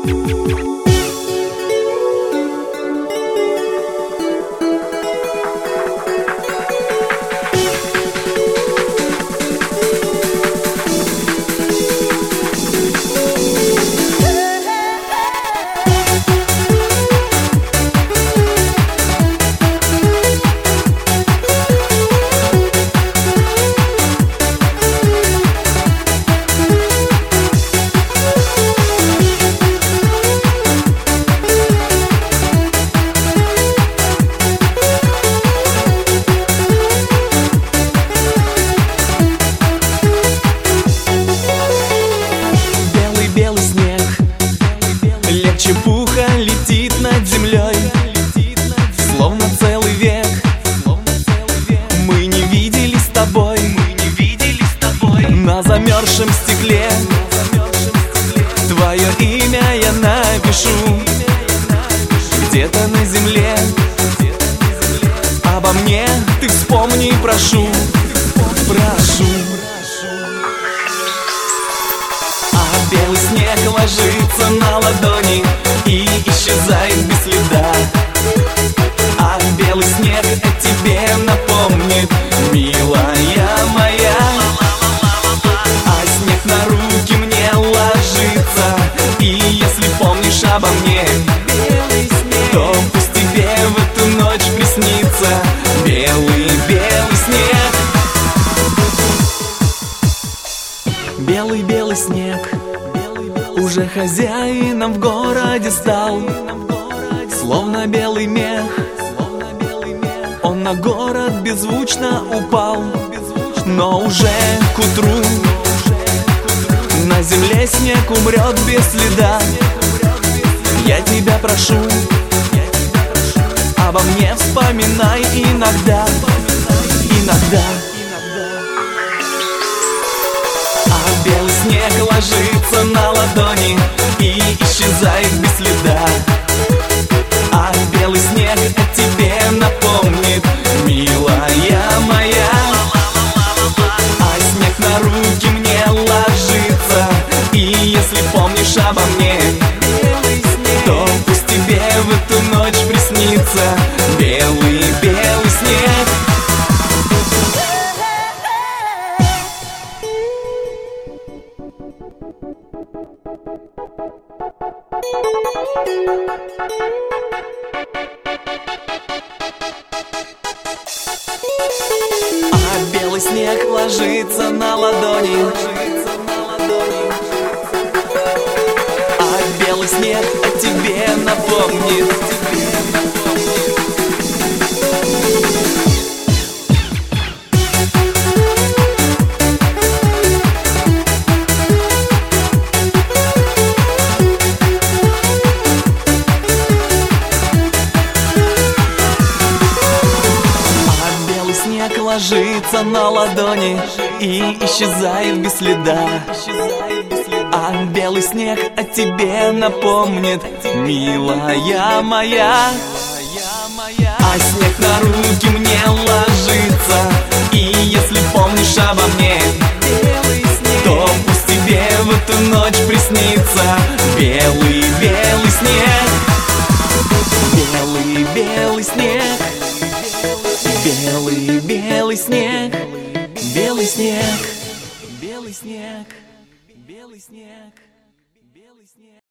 Чепуха летит над землей, словно целый век. Мы не виделись с тобой на замерзшем стекле. Твое имя я напишу где-то на земле. Обо мне ты вспомни, прошу, прошу. А белый снег ложится на ладони и исчезает без следа. А белый снег о тебе напомнит, милая моя. А снег на руки мне ложится, и если помнишь обо мне, то пусть тебе в эту ночь приснится белый, белый снег. Белый, белый снег уже хозяином в городе стал, словно белый мех. Он на город беззвучно упал, но уже к утру на земле снег умрет без следа. Я тебя прошу, обо мне вспоминай иногда, иногда. А белый снег ложится на ладони и исчезает без следа. А белый снег о тебе напомнит, милая моя. А снег на руки мне ложится, и если помнишь обо мне, то пусть тебе в эту ночь приснится белый, белый снег. А белый снег ложится на ладони, а белый снег о тебе напомнит. Снег ложится на ладони и исчезает без следа. А белый снег о тебе напомнит, милая моя. А снег на руки мне ложится, и если помнишь обо мне, то пусть тебе в эту ночь приснится белый, белый снег. Белый, белый снег. Белый, белый снег, белый снег, белый снег, белый снег, белый снег.